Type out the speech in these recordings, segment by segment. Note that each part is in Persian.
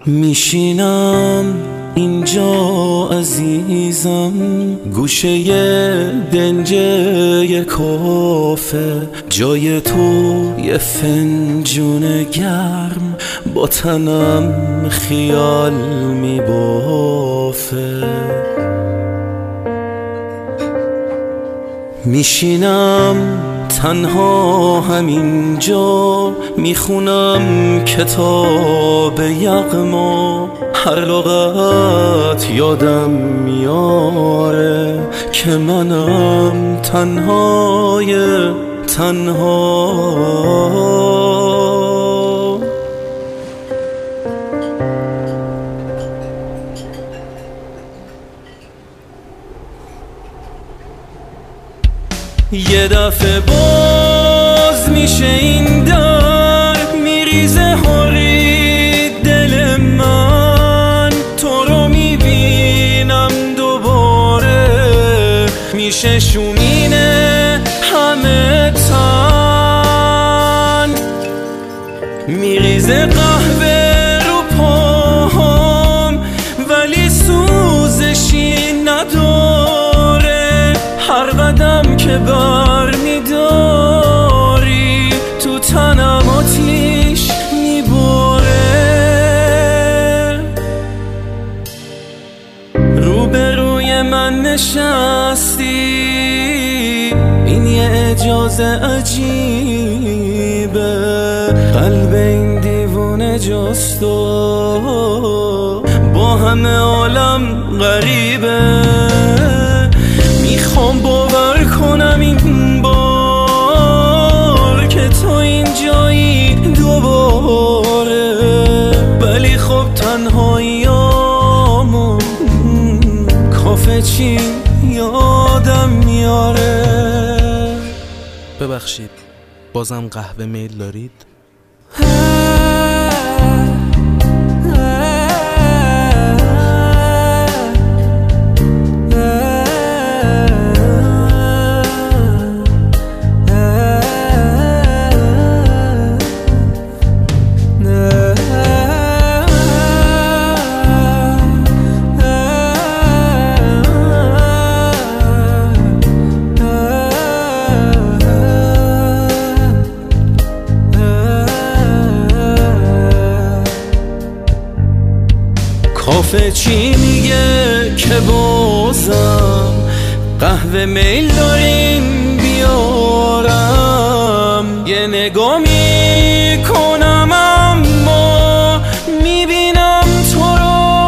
میشینم اینجا عزیزم، گوشه دنجه کافه، جای تو یه فنجون گرم با تنم خیال میبافه. میشینم تنها همینجا، میخونم کتاب یغما، هر لغت یادم میاره که منم تنهای تنها. یه دفعه باز میشه این در، میریزه حالید دل من، تو رو میبینم دوباره، میشه شومینه همه تن، میریزه قهوه رو پاهم ولی سوزشی نداره، هر قدم که بر میداری تو تنم آتیش میباره. روبروی من نشستی، این یه اجازه عجیبه، قلب این دیوونه جست و با همه عالم غریبه. میخوام باور کنم این بار که تو اینجایی دوباره، ولی خب تنهاییامو کافه چی یادم میاره. ببخشید بازم قهوه میل دارید؟ کافه چی میگه که بازم قهوه میل داریم بیارم، یه نگاه میکنم اما میبینم تو رو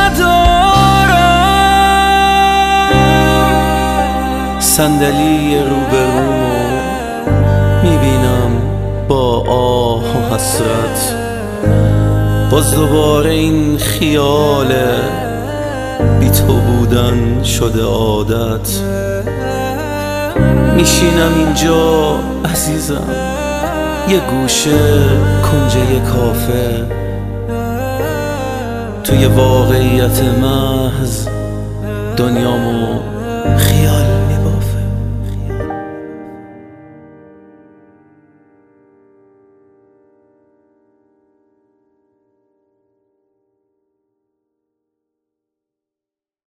ندارم، صندلی روبرومو میبینم با آه و حسرت، باز دوباره این خیاله بی تو بودن شده عادت. میشینم اینجا عزیزم، یه گوشه کنجه کافه، توی واقعیت محض دنیامو خیال